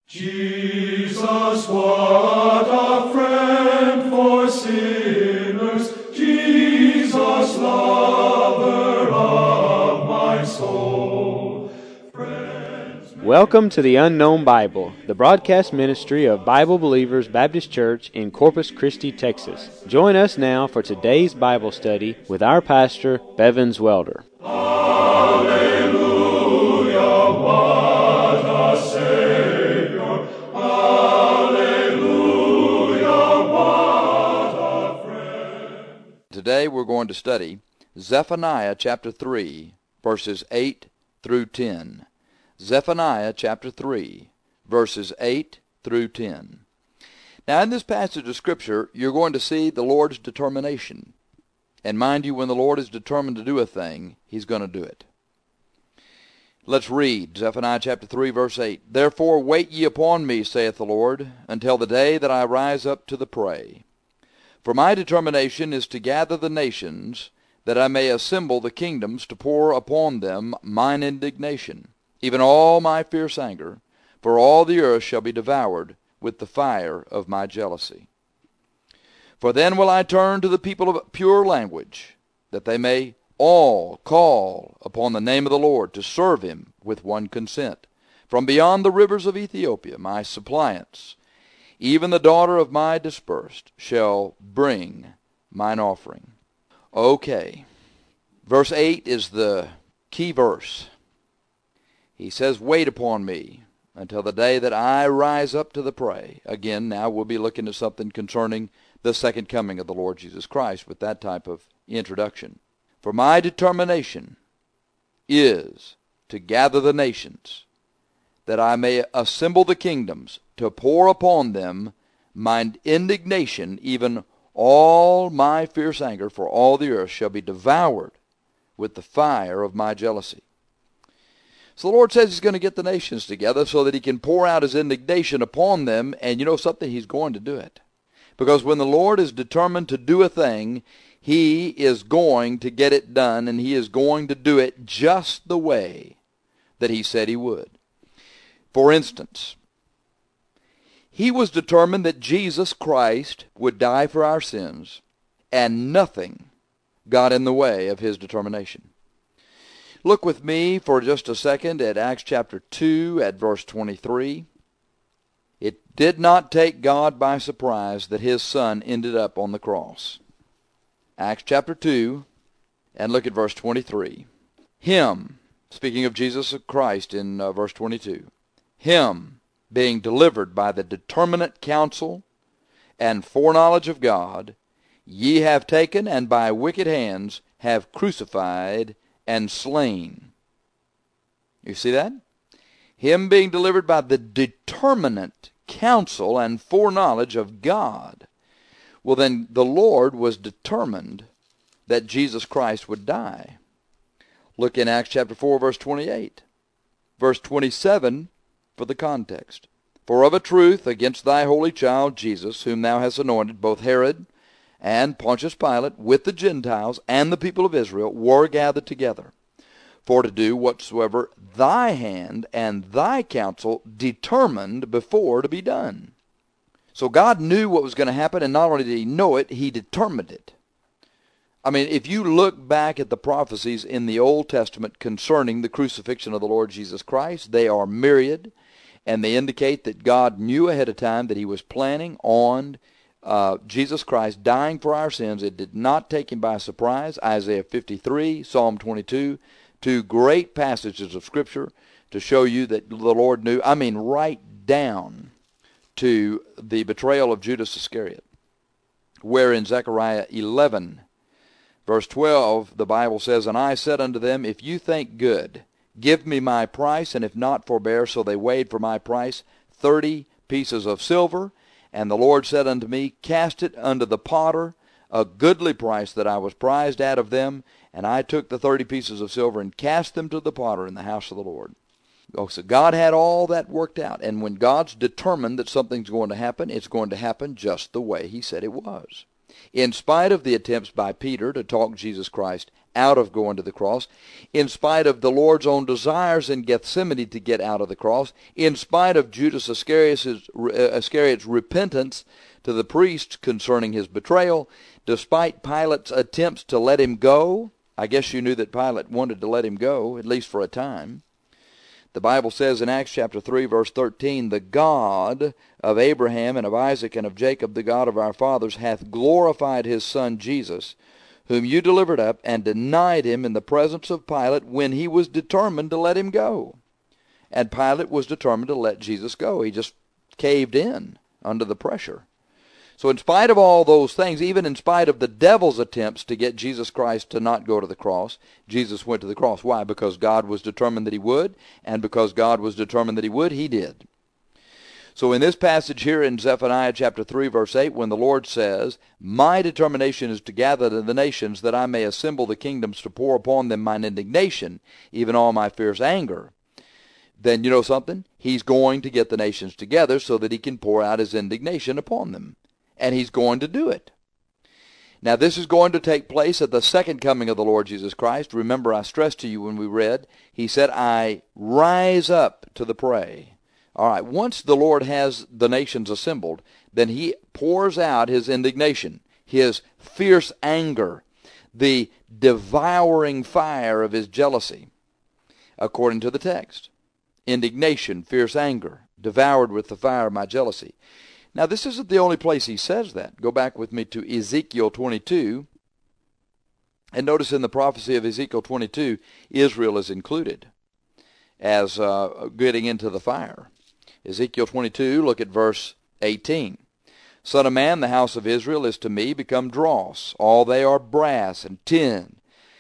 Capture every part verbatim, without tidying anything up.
Jesus, what a friend for sinners, Jesus, lover of my soul. Friends, Welcome to the Unknown Bible, the broadcast ministry of Bible Believers Baptist Church in Corpus Christi, Texas. Join us now for today's Bible study with our pastor, Bevins Welder. Hallelujah, what a Savior. Hallelujah, what a friend. Today we're going to study Zephaniah chapter three, verses eight through ten. Zephaniah chapter three, verses eight through ten. Now in this passage of Scripture, you're going to see the Lord's determination. And mind you, when the Lord is determined to do a thing, He's going to do it. Let's read Zephaniah chapter three, verse eight. Therefore wait ye upon me, saith the Lord, until the day that I rise up to the prey. For my determination is to gather the nations, that I may assemble the kingdoms to pour upon them mine indignation, even all my fierce anger, for all the earth shall be devoured with the fire of my jealousy. For then will I turn to the people of pure language, that they may all call upon the name of the Lord, to serve him with one consent. From beyond the rivers of Ethiopia, my suppliants, even the daughter of my dispersed, shall bring mine offering. Okay, verse eight is the key verse. He says, wait upon me until the day that I rise up to the prey. Again, now we'll be looking at something concerning the second coming of the Lord Jesus Christ with that type of introduction. For my determination is to gather the nations, that I may assemble the kingdoms, to pour upon them mine indignation, even all my fierce anger, for all the earth shall be devoured with the fire of my jealousy. So the Lord says He's going to get the nations together so that He can pour out His indignation upon them, and you know something? He's going to do it. Because when the Lord is determined to do a thing, He is going to get it done, and He is going to do it just the way that He said He would. For instance, He was determined that Jesus Christ would die for our sins, and nothing got in the way of His determination. Look with me for just a second at Acts chapter two at verse twenty-three. It did not take God by surprise that His Son ended up on the cross. Acts chapter two, and look at verse twenty-three. Him, speaking of Jesus Christ in uh, verse twenty-two, Him being delivered by the determinate counsel and foreknowledge of God, ye have taken, and by wicked hands have crucified and slain. You see that? Him being delivered by the determinate counsel and foreknowledge of God. Well, then the Lord was determined that Jesus Christ would die. Look in Acts chapter four, verse twenty-eight. Verse twenty-seven for the context. For of a truth against thy holy child Jesus, whom thou hast anointed, both Herod and Pontius Pilate, with the Gentiles and the people of Israel, were gathered together, for to do whatsoever thy hand and thy counsel determined before to be done. So God knew what was going to happen, and not only did He know it, He determined it. I mean, if you look back at the prophecies in the Old Testament concerning the crucifixion of the Lord Jesus Christ, they are myriad, and they indicate that God knew ahead of time that He was planning on Uh, Jesus Christ dying for our sins. It did not take Him by surprise. Isaiah fifty-three, Psalm twenty-two, two great passages of Scripture to show you that the Lord knew. I mean, right down to the betrayal of Judas Iscariot, where in Zechariah eleven, verse twelve, the Bible says, And I said unto them, If you think good, give me my price, and if not, forbear. So they weighed for my price thirty pieces of silver. And the Lord said unto me, Cast it unto the potter, a goodly price that I was prized out of them. And I took the thirty pieces of silver and cast them to the potter in the house of the Lord. Oh, so God had all that worked out. And when God's determined that something's going to happen, it's going to happen just the way He said it was. In spite of the attempts by Peter to talk Jesus Christ out of going to the cross, in spite of the Lord's own desires in Gethsemane to get out of the cross, in spite of Judas Iscariot's, Iscariot's repentance to the priests concerning his betrayal, despite Pilate's attempts to let him go. I guess you knew that Pilate wanted to let him go, at least for a time. The Bible says in Acts chapter three, verse thirteen, "The God of Abraham and of Isaac and of Jacob, the God of our fathers, hath glorified his Son Jesus, whom you delivered up and denied him in the presence of Pilate when he was determined to let him go." And Pilate was determined to let Jesus go. He just caved in under the pressure. So in spite of all those things, even in spite of the devil's attempts to get Jesus Christ to not go to the cross, Jesus went to the cross. Why? Because God was determined that he would, and because God was determined that he would, he did. So in this passage here in Zephaniah chapter three, verse eight, when the Lord says, "My determination is to gather the nations, that I may assemble the kingdoms to pour upon them mine indignation, even all my fierce anger," then you know something? He's going to get the nations together so that he can pour out his indignation upon them. And he's going to do it. Now this is going to take place at the second coming of the Lord Jesus Christ. Remember, I stressed to you when we read, he said, "I rise up to the prey." All right, once the Lord has the nations assembled, then he pours out his indignation, his fierce anger, the devouring fire of his jealousy, according to the text. Indignation, fierce anger, devoured with the fire of my jealousy. Now, this isn't the only place he says that. Go back with me to Ezekiel twenty-two. And notice in the prophecy of Ezekiel twenty-two, Israel is included as uh, getting into the fire. Ezekiel twenty-two, look at verse eighteen. "Son of man, the house of Israel is to me become dross. All they are brass and tin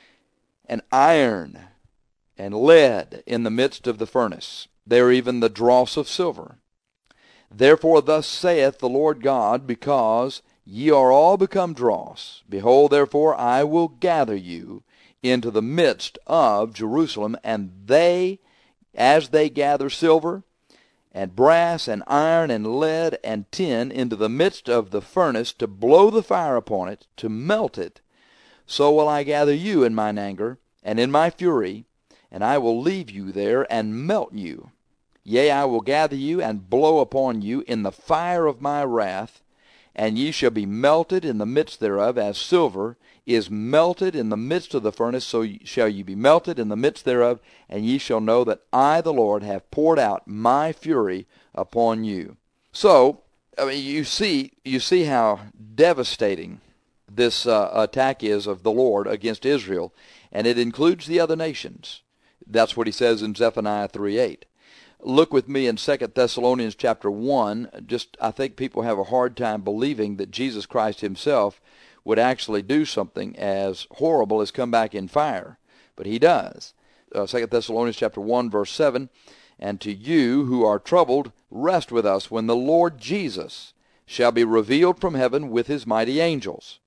and iron and lead in the midst of the furnace. They are even the dross of silver. Therefore thus saith the Lord God, because ye are all become dross, behold, therefore I will gather you into the midst of Jerusalem, and they, as they gather silver and brass and iron and lead and tin into the midst of the furnace to blow the fire upon it, to melt it, so will I gather you in mine anger and in my fury, and I will leave you there and melt you. Yea, I will gather you and blow upon you in the fire of my wrath, and ye shall be melted in the midst thereof, as silver is melted in the midst of the furnace, so shall ye be melted in the midst thereof, and ye shall know that I, the Lord, have poured out my fury upon you." So, I mean, you see, you see how devastating this uh, attack is of the Lord against Israel, and it includes the other nations. That's what he says in Zephaniah three eight. Look with me in Second Thessalonians chapter one. Just, I think people have a hard time believing that Jesus Christ himself would actually do something as horrible as come back in fire. But he does. Uh, Second Thessalonians chapter one, verse seven, "And to you who are troubled, rest with us when the Lord Jesus shall be revealed from heaven with his mighty angels,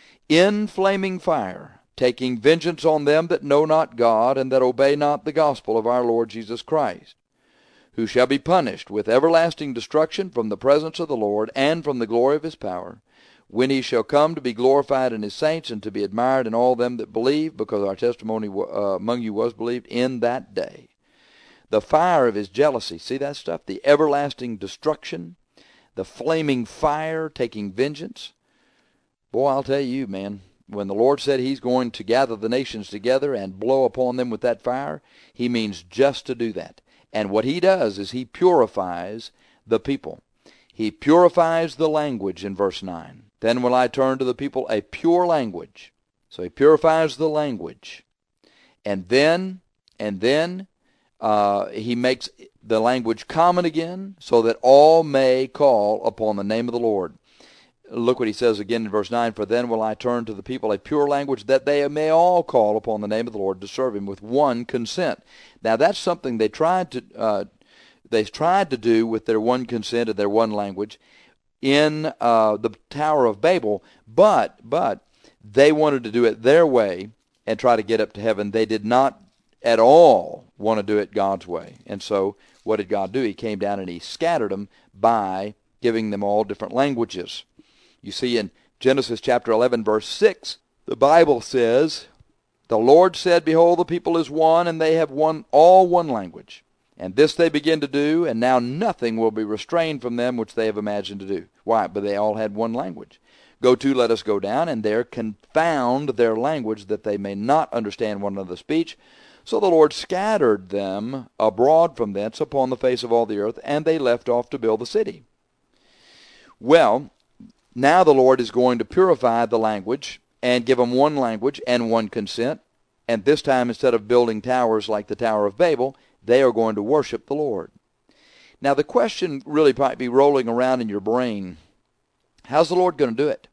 in flaming fire, taking vengeance on them that know not God, and that obey not the gospel of our Lord Jesus Christ, who shall be punished with everlasting destruction from the presence of the Lord and from the glory of his power, when he shall come to be glorified in his saints and to be admired in all them that believe, because our testimony uh, among you was believed in that day." The fire of his jealousy, see that stuff? The everlasting destruction, the flaming fire taking vengeance. Boy, I'll tell you, man, when the Lord said he's going to gather the nations together and blow upon them with that fire, he means just to do that. And what he does is he purifies the people. He purifies the language in verse nine. "Then will I turn to the people a pure language." So he purifies the language. And then, and then uh, he makes the language common again, so that all may call upon the name of the Lord. Look what he says again in verse nine, "For then will I turn to the people a pure language, that they may all call upon the name of the Lord to serve him with one consent." Now that's something they tried to uh, they tried to do with their one consent and their one language in uh, the Tower of Babel, but but they wanted to do it their way and try to get up to heaven. They did not at all want to do it God's way. And so what did God do? He came down and he scattered them by giving them all different languages. You see in Genesis chapter eleven, verse six, the Bible says The Lord said, Behold, the people is one, and they have one all one language. And this they begin to do, and now nothing will be restrained from them which they have imagined to do. Why? But they all had one language. Go to, let us go down, and there confound their language, that they may not understand one another's speech. So the Lord scattered them abroad from thence upon the face of all the earth, and they left off to build the city. Well, now the Lord is going to purify the language and give them one language and one consent. And this time, instead of building towers like the Tower of Babel, they are going to worship the Lord. Now, the question really might be rolling around in your brain, how's the Lord going to do it?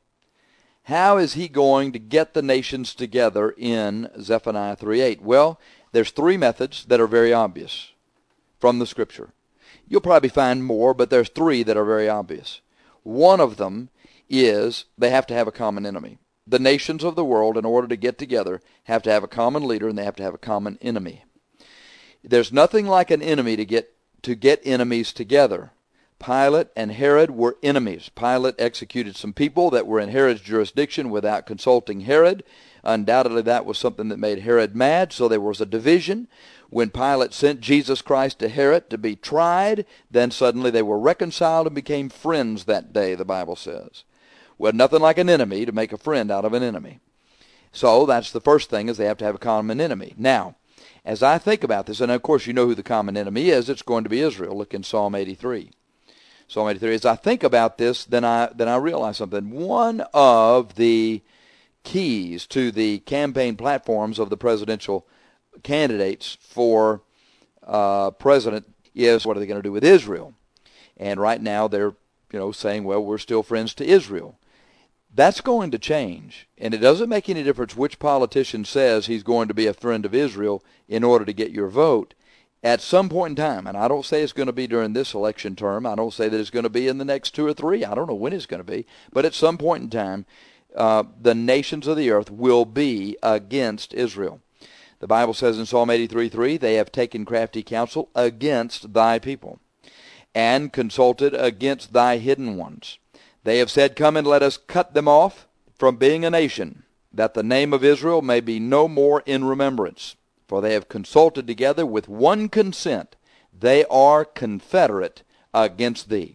How is he going to get the nations together in Zephaniah three eight? Well, there's three methods that are very obvious from the Scripture. You'll probably find more, but there's three that are very obvious. One of them is they have to have a common enemy. The nations of the world, in order to get together, have to have a common leader, and they have to have a common enemy. There's nothing like an enemy to get to get enemies together. Pilate and Herod were enemies. Pilate executed some people that were in Herod's jurisdiction without consulting Herod. Undoubtedly, that was something that made Herod mad, so there was a division. When Pilate sent Jesus Christ to Herod to be tried, then suddenly they were reconciled and became friends that day, the Bible says. Well, nothing like an enemy to make a friend out of an enemy. So that's the first thing, is they have to have a common enemy. Now, as I think about this, and of course you know who the common enemy is, it's going to be Israel. Look in Psalm eighty-three. Psalm eighty-three. As I think about this, then I then I realize something. One of the keys to the campaign platforms of the presidential candidates for uh, president is, what are they going to do with Israel? And right now they're, you know, saying, well, we're still friends to Israel. That's going to change, and it doesn't make any difference which politician says he's going to be a friend of Israel in order to get your vote. At some point in time, and I don't say it's going to be during this election term, I don't say that it's going to be in the next two or three, I don't know when it's going to be, but at some point in time, uh, the nations of the earth will be against Israel. The Bible says in Psalm eighty-three three, they have taken crafty counsel against thy people, and consulted against thy hidden ones. They have said, come and let us cut them off from being a nation, that the name of Israel may be no more in remembrance. For they have consulted together with one consent. They are confederate against thee.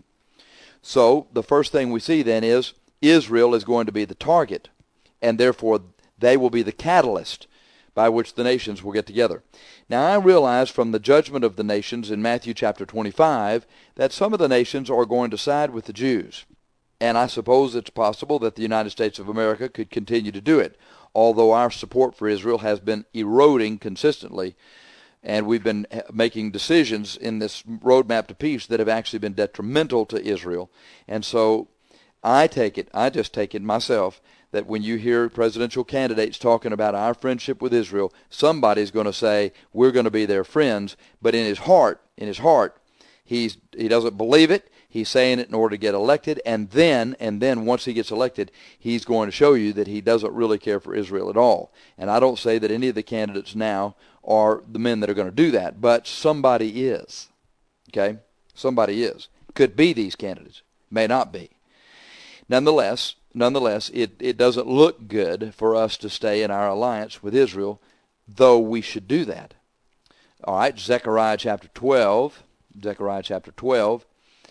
So the first thing we see then is Israel is going to be the target, and therefore they will be the catalyst by which the nations will get together. Now I realize from the judgment of the nations in Matthew chapter twenty-five that some of the nations are going to side with the Jews. And I suppose it's possible that the United States of America could continue to do it, although our support for Israel has been eroding consistently, and we've been making decisions in this roadmap to peace that have actually been detrimental to Israel. And so I take it, I just take it myself, that when you hear presidential candidates talking about our friendship with Israel, somebody's going to say, we're going to be their friends, but in his heart, in his heart, he's he doesn't believe it. He's saying it in order to get elected, and then, and then once he gets elected, he's going to show you that he doesn't really care for Israel at all. And I don't say that any of the candidates now are the men that are going to do that, but somebody is. Okay? Somebody is. Could be these candidates. May not be. Nonetheless, nonetheless, it, it doesn't look good for us to stay in our alliance with Israel, though we should do that. All right, Zechariah chapter twelve. Zechariah chapter twelve.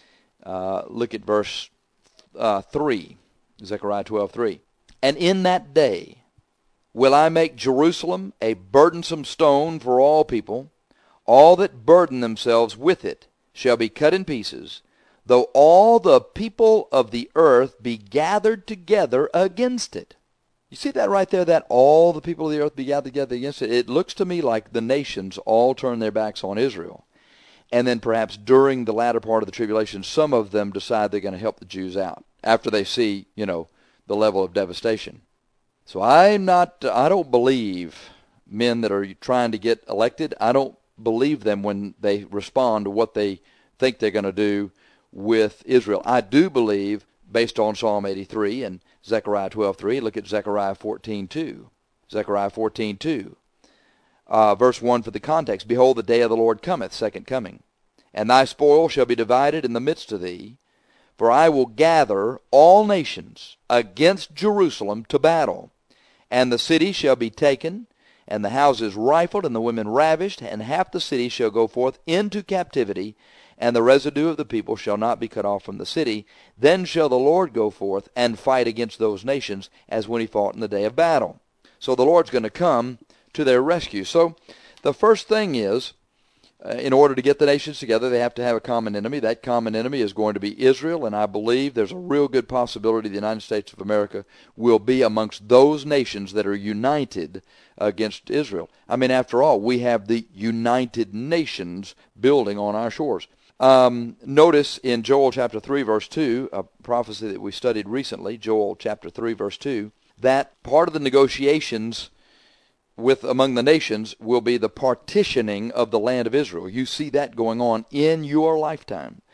Uh, look at verse uh, three, Zechariah twelve three. And in that day will I make Jerusalem a burdensome stone for all people. All that burden themselves with it shall be cut in pieces, though all the people of the earth be gathered together against it. You see that right there, that all the people of the earth be gathered together against it? It looks to me like the nations all turn their backs on Israel. And then perhaps during the latter part of the tribulation, some of them decide they're going to help the Jews out after they see, you know, the level of devastation. So I'm not, I don't believe men that are trying to get elected, I don't believe them when they respond to what they think they're going to do with Israel. I do believe, based on Psalm eighty-three and Zechariah twelve three, look at Zechariah fourteen two. Zechariah fourteen two. Uh, verse one for the context, behold, the day of the Lord cometh, second coming, and thy spoil shall be divided in the midst of thee, for I will gather all nations against Jerusalem to battle, and the city shall be taken, and the houses rifled, and the women ravished, and half the city shall go forth into captivity, and the residue of the people shall not be cut off from the city. Then shall the Lord go forth and fight against those nations, as when he fought in the day of battle. So the Lord's going to come to their rescue. So the first thing is, uh, in order to get the nations together, they have to have a common enemy. That common enemy is going to be Israel, and I believe there's a real good possibility the United States of America will be amongst those nations that are united against Israel. I mean, after all, we have the United Nations building on our shores. Um, notice in Joel chapter three, verse two, a prophecy that we studied recently, Joel chapter three, verse two, that part of the negotiations with among the nations will be the partitioning of the land of Israel. You see that going on in your lifetime.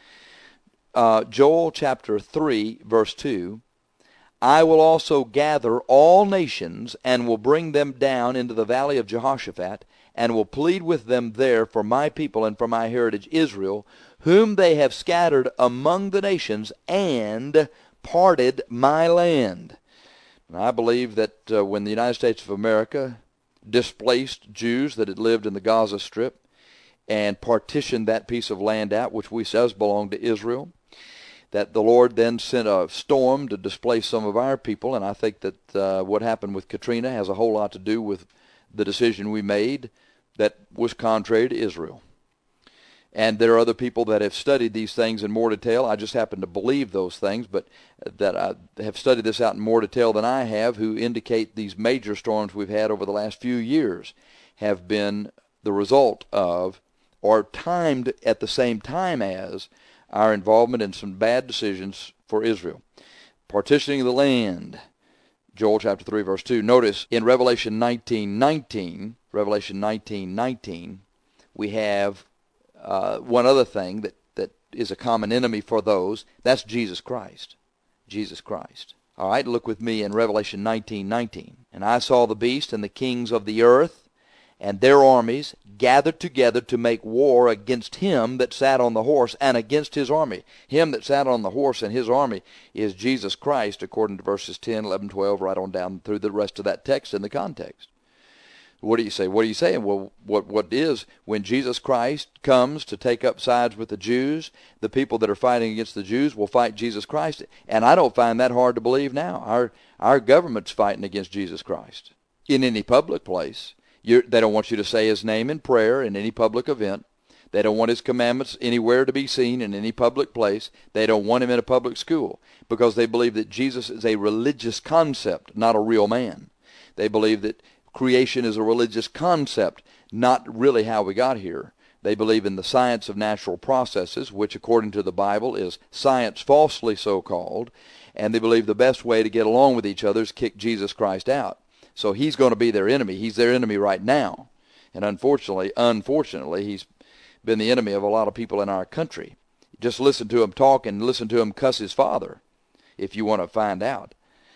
Uh, Joel chapter three, verse two, I will also gather all nations and will bring them down into the valley of Jehoshaphat, and will plead with them there for my people and for my heritage Israel, whom they have scattered among the nations and parted my land. And I believe that uh, when the United States of America displaced Jews that had lived in the Gaza Strip and partitioned that piece of land out, which we says belonged to Israel, that the Lord then sent a storm to displace some of our people, and I think that uh, what happened with Katrina has a whole lot to do with the decision we made that was contrary to Israel. And there are other people that have studied these things in more detail. I just happen to believe those things, but that I have studied this out in more detail than I have, who indicate these major storms we've had over the last few years have been the result of, or timed at the same time as, our involvement in some bad decisions for Israel. Partitioning the land, Joel chapter three, verse two. Notice in Revelation nineteen nineteen, Revelation nineteen nineteen, we have uh, one other thing that, that is a common enemy for those. That's Jesus Christ. Jesus Christ. All right, look with me in Revelation nineteen nineteen. And I saw the beast and the kings of the earth and their armies gathered together to make war against him that sat on the horse and against his army. Him that sat on the horse and his army is Jesus Christ, according to verses ten, eleven, twelve, right on down through the rest of that text in the context. What do you say? What are you saying? Well, what what is, when Jesus Christ comes to take up sides with the Jews, the people that are fighting against the Jews will fight Jesus Christ. And I don't find that hard to believe now. Our, our government's fighting against Jesus Christ in any public place. You're, they don't want you to say his name in prayer in any public event. They don't want his commandments anywhere to be seen in any public place. They don't want him in a public school because they believe that Jesus is a religious concept, not a real man. They believe that creation is a religious concept, not really how we got here. They believe in the science of natural processes, which according to the Bible is science falsely so called, and they believe the best way to get along with each other is kick Jesus Christ out. So he's going to be their enemy. He's their enemy right now. And unfortunately, unfortunately, he's been the enemy of a lot of people in our country. Just listen to him talk and listen to him cuss his father, if you want to find out.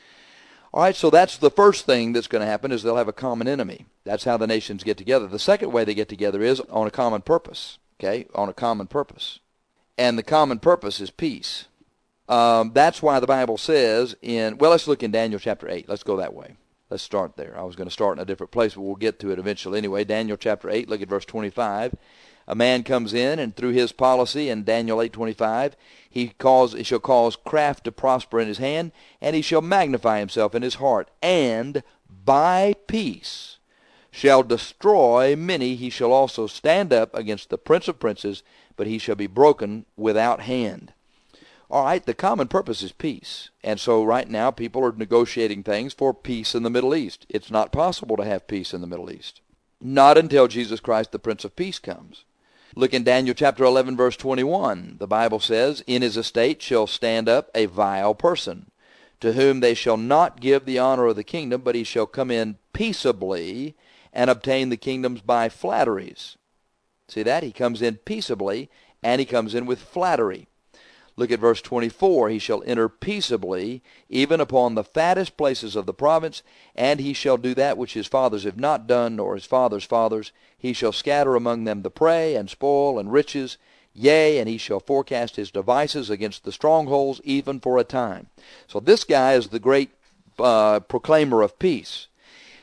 All right, so that's the first thing that's going to happen, is they'll have a common enemy. That's how the nations get together. The second way they get together is on a common purpose, okay, on a common purpose. And the common purpose is peace. Um, that's why the Bible says in, well, let's look in Daniel chapter eight. Let's go that way. Let's start there. I was going to start in a different place, but we'll get to it eventually anyway. Daniel chapter eight, look at verse twenty-five. A man comes in, and through his policy in Daniel eight twenty-five, he, cause, he shall cause craft to prosper in his hand, and he shall magnify himself in his heart, and by peace shall destroy many. He shall also stand up against the prince of princes, but he shall be broken without hand. All right, the common purpose is peace. And so right now people are negotiating things for peace in the Middle East. It's not possible to have peace in the Middle East. Not until Jesus Christ, the Prince of Peace, comes. Look in Daniel chapter eleven, verse twenty-one. The Bible says, in his estate shall stand up a vile person, to whom they shall not give the honor of the kingdom, but he shall come in peaceably and obtain the kingdoms by flatteries. See that? He comes in peaceably, and he comes in with flattery. Look at verse twenty-four. He shall enter peaceably, even upon the fattest places of the province, and he shall do that which his fathers have not done, nor his fathers' fathers. He shall scatter among them the prey, and spoil, and riches. Yea, and he shall forecast his devices against the strongholds, even for a time. So this guy is the great uh, proclaimer of peace.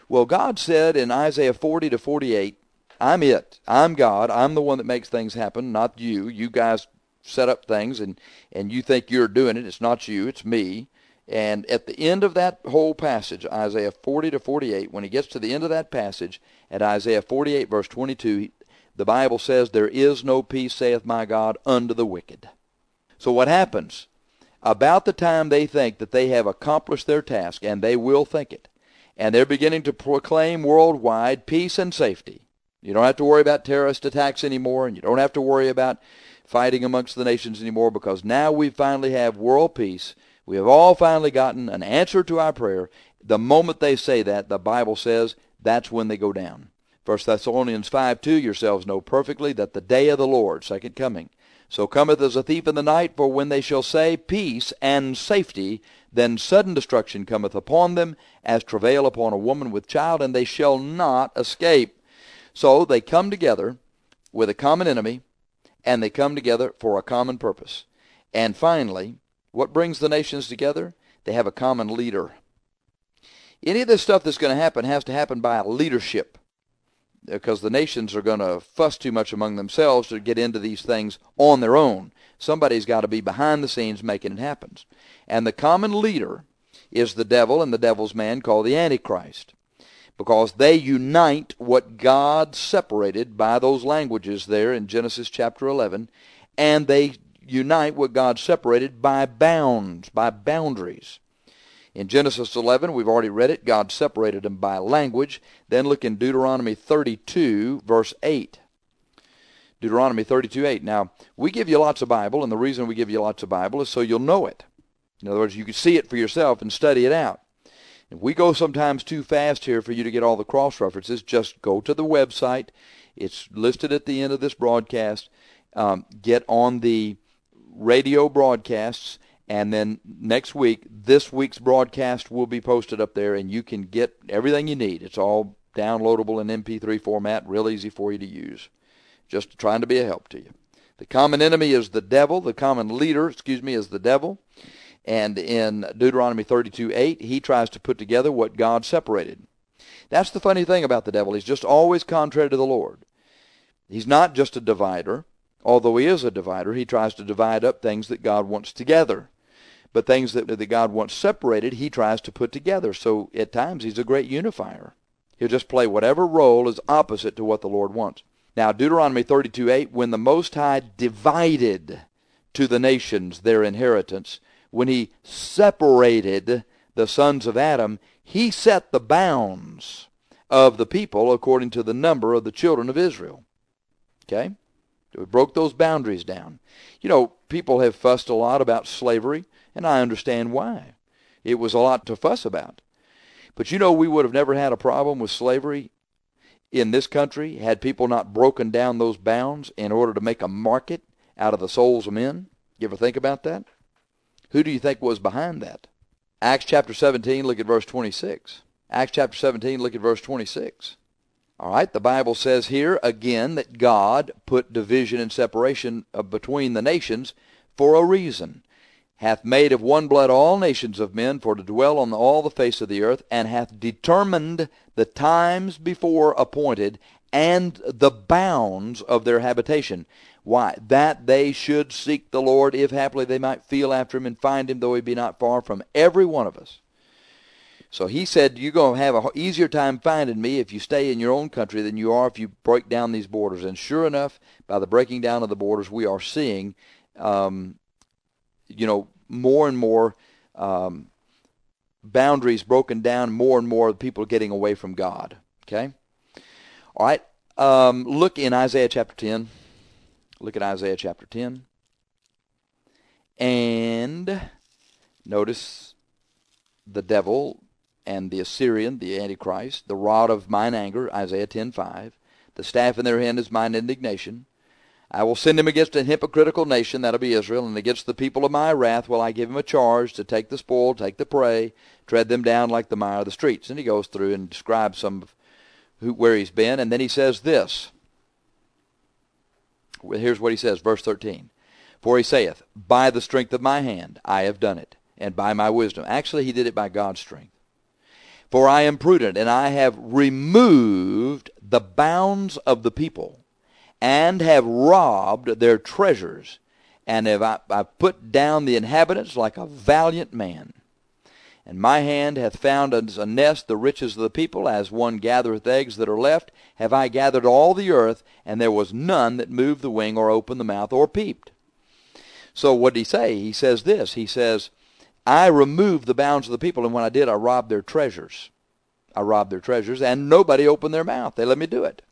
Well, God said in Isaiah forty to forty-eight, I'm it. I'm God. I'm the one that makes things happen, not you. You guys set up things, and, and you think you're doing it. It's not you. It's me. And at the end of that whole passage, Isaiah forty to forty-eight, when he gets to the end of that passage, at Isaiah forty-eight, verse twenty-two, the Bible says, there is no peace, saith my God, unto the wicked. So what happens? About the time they think that they have accomplished their task, and they will think it, and they're beginning to proclaim worldwide peace and safety. You don't have to worry about terrorist attacks anymore, and you don't have to worry about fighting amongst the nations anymore, because now we finally have world peace. We have all finally gotten an answer to our prayer. The moment they say that, the Bible says that's when they go down. First Thessalonians five two, yourselves know perfectly that the day of the Lord, second coming, so cometh as a thief in the night, for when they shall say peace and safety, then sudden destruction cometh upon them, as travail upon a woman with child, and they shall not escape. So they come together with a common enemy, and they come together for a common purpose. And finally, what brings the nations together? They have a common leader. Any of this stuff that's going to happen has to happen by leadership, because the nations are going to fuss too much among themselves to get into these things on their own. Somebody's got to be behind the scenes making it happen. And the common leader is the devil and the devil's man called the Antichrist, because they unite what God separated by those languages there in Genesis chapter eleven, and they unite what God separated by bounds, by boundaries. In Genesis eleven, we've already read it, God separated them by language. Then look in Deuteronomy thirty-two, verse eight. Deuteronomy thirty-two, eight. Now, we give you lots of Bible, and the reason we give you lots of Bible is so you'll know it. In other words, you can see it for yourself and study it out. If we go sometimes too fast here for you to get all the cross-references, just go to the website. It's listed at the end of this broadcast. Um, get on the radio broadcasts, and then next week, this week's broadcast will be posted up there, and you can get everything you need. It's all downloadable in M P three format, real easy for you to use. Just trying to be a help to you. The common enemy is the devil. The common leader, excuse me, is the devil. And in Deuteronomy thirty-two, eight, he tries to put together what God separated. That's the funny thing about the devil. He's just always contrary to the Lord. He's not just a divider. Although he is a divider, he tries to divide up things that God wants together. But things that, that God wants separated, he tries to put together. So at times he's a great unifier. He'll just play whatever role is opposite to what the Lord wants. Now, Deuteronomy thirty-two, eight, when the Most High divided to the nations their inheritance, when he separated the sons of Adam, he set the bounds of the people according to the number of the children of Israel. Okay? We broke those boundaries down. You know, people have fussed a lot about slavery, and I understand why. It was a lot to fuss about. But you know, we would have never had a problem with slavery in this country had people not broken down those bounds in order to make a market out of the souls of men. You ever think about that? Who do you think was behind that? Acts chapter seventeen, look at verse twenty-six. Acts chapter seventeen, look at verse twenty-six. All right, the Bible says here again that God put division and separation between the nations for a reason. Hath made of one blood all nations of men for to dwell on all the face of the earth, and hath determined the times before appointed and the bounds of their habitation. Why? That they should seek the Lord, if haply they might feel after him and find him, though he be not far from every one of us. So he said, you're going to have an easier time finding me if you stay in your own country than you are if you break down these borders. And sure enough, by the breaking down of the borders, we are seeing, um, you know, more and more um, boundaries broken down, more and more people getting away from God. Okay? All right. Um, look in Isaiah chapter ten. Look at Isaiah chapter ten. And notice the devil and the Assyrian, the Antichrist, the rod of mine anger, Isaiah ten five. The staff in their hand is mine indignation. I will send him against an hypocritical nation, that'll be Israel, and against the people of my wrath will I give him a charge to take the spoil, take the prey, tread them down like the mire of the streets. And he goes through and describes some of who, where he's been, and then he says this. Here's what he says, verse thirteen. For he saith, by the strength of my hand I have done it, and by my wisdom. Actually, he did it by God's strength. For I am prudent, and I have removed the bounds of the people, and have robbed their treasures, and have I, I put down the inhabitants like a valiant man. And my hand hath found as a nest the riches of the people, as one gathereth eggs that are left, have I gathered all the earth, and there was none that moved the wing, or opened the mouth, or peeped. So what did he say? He says this, he says, I removed the bounds of the people, and when I did, I robbed their treasures. I robbed their treasures, and nobody opened their mouth. They let me do it.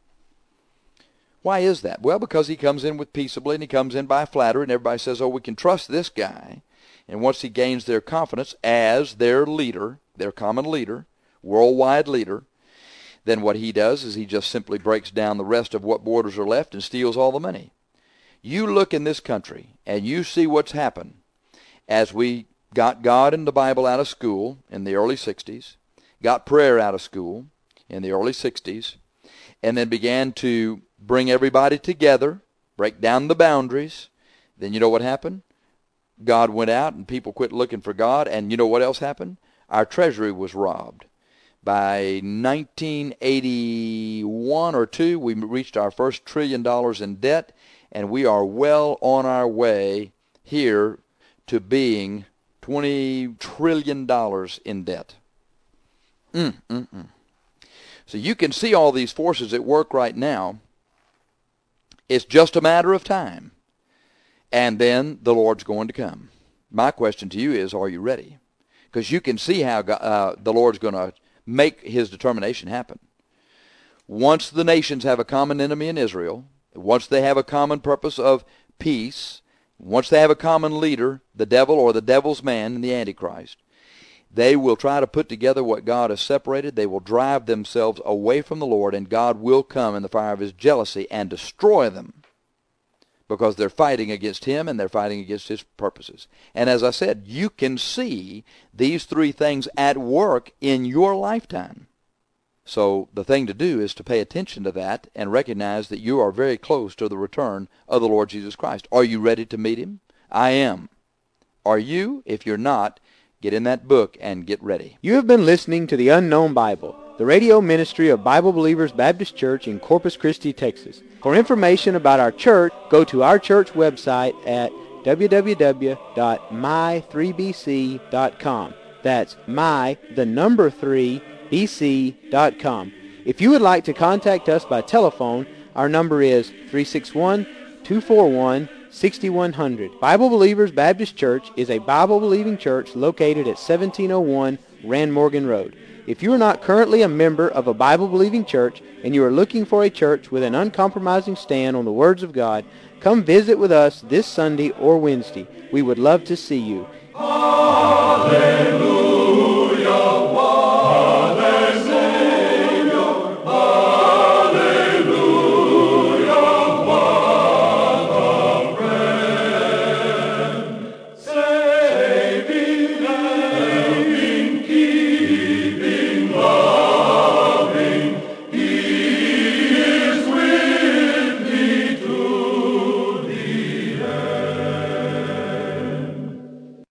Why is that? Well, because he comes in with peaceably, and he comes in by flattery, and everybody says, oh, we can trust this guy. And once he gains their confidence as their leader, their common leader, worldwide leader, then what he does is he just simply breaks down the rest of what borders are left and steals all the money. You look in this country, and you see what's happened as we got God and the Bible out of school in the early sixties, got prayer out of school in the early sixties, and then began to bring everybody together, break down the boundaries. Then you know what happened? God went out and people quit looking for God, and you know what else happened? Our treasury was robbed. By nineteen eighty-one or two, we reached our first trillion dollars in debt, and we are well on our way here to being twenty trillion dollars in debt. Mm, mm, mm. So you can see all these forces at work right now. It's just a matter of time. And then the Lord's going to come. My question to you is, are you ready? Because you can see how God, uh, the Lord's going to make his determination happen. Once the nations have a common enemy in Israel, once they have a common purpose of peace, once they have a common leader, the devil or the devil's man and the Antichrist, they will try to put together what God has separated. They will drive themselves away from the Lord, and God will come in the fire of his jealousy and destroy them, because they're fighting against him and they're fighting against his purposes. And as I said, you can see these three things at work in your lifetime. So the thing to do is to pay attention to that and recognize that you are very close to the return of the Lord Jesus Christ. Are you ready to meet him? I am. Are you? If you're not, get in that book and get ready. You have been listening to The Unknown Bible, the radio ministry of Bible Believers Baptist Church in Corpus Christi, Texas. For information about our church, go to our church website at w w w dot my three b c dot com. That's my, the number three, b c dot com. If you would like to contact us by telephone, our number is three six one, two four one, six one zero zero. Bible Believers Baptist Church is a Bible-believing church located at seventeen oh one Rand Morgan Road. If you are not currently a member of a Bible-believing church and you are looking for a church with an uncompromising stand on the words of God, come visit with us this Sunday or Wednesday. We would love to see you. Hallelujah.